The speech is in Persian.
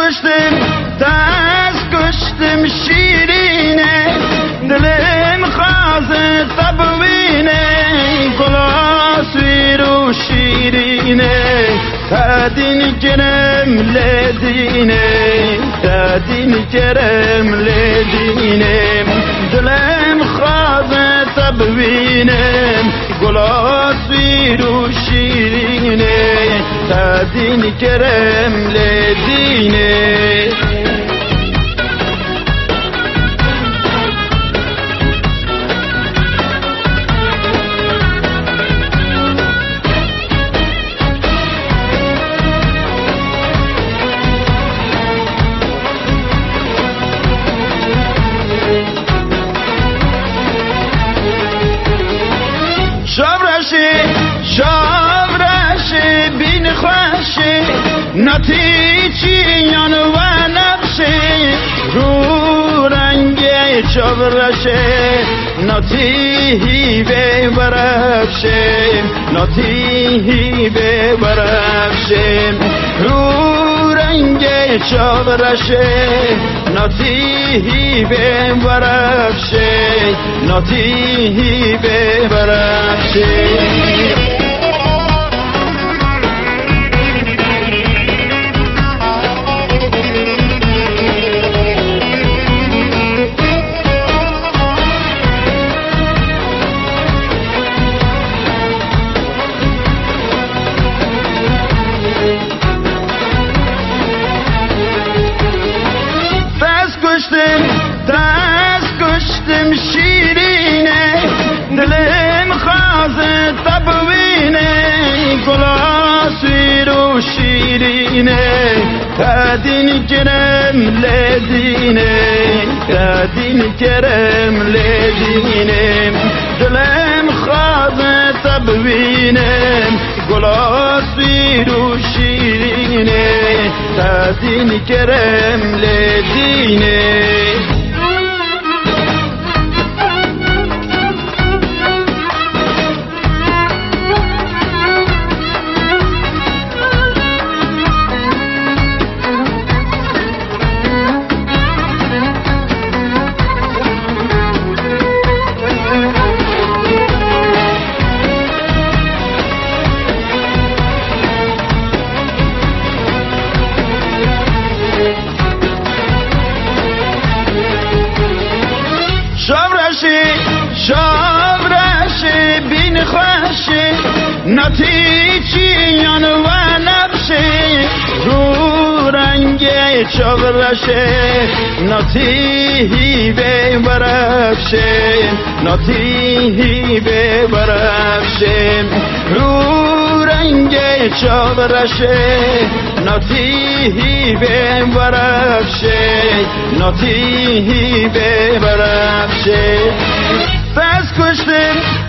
کشتم شیرینه دلم خواست تبوینه گلاسوی رو شیرینه تدین کرم لدینه تدین کرم لدینه دلم خواست تبوینه گلاسوی رو شیرینه تدین کرم لدینه شابرشه بین خوشه نتیجیان و نقشه رو رنگ شابرشه نتیجی به برفشه نتیجی به برفشه رو رنگ شابرشه نتیجی به برفشه نتیجی به برفشه کشتم شیرینه دلم خواست تبوینه گلاسوی رو شیرینه تدین کرم لدینه تدین کرم لدینه دلم خواست تبوینه گلاسوی رو شیرینه تدین کرم لدینه شابرشه بین خوشه نتیجیان و نقشه رو رنگ شابرشه نتیجی به برفشه نتیجی به برفشه رو رنگ شابرشه نتیجی به برفشه نتیجی به برفشه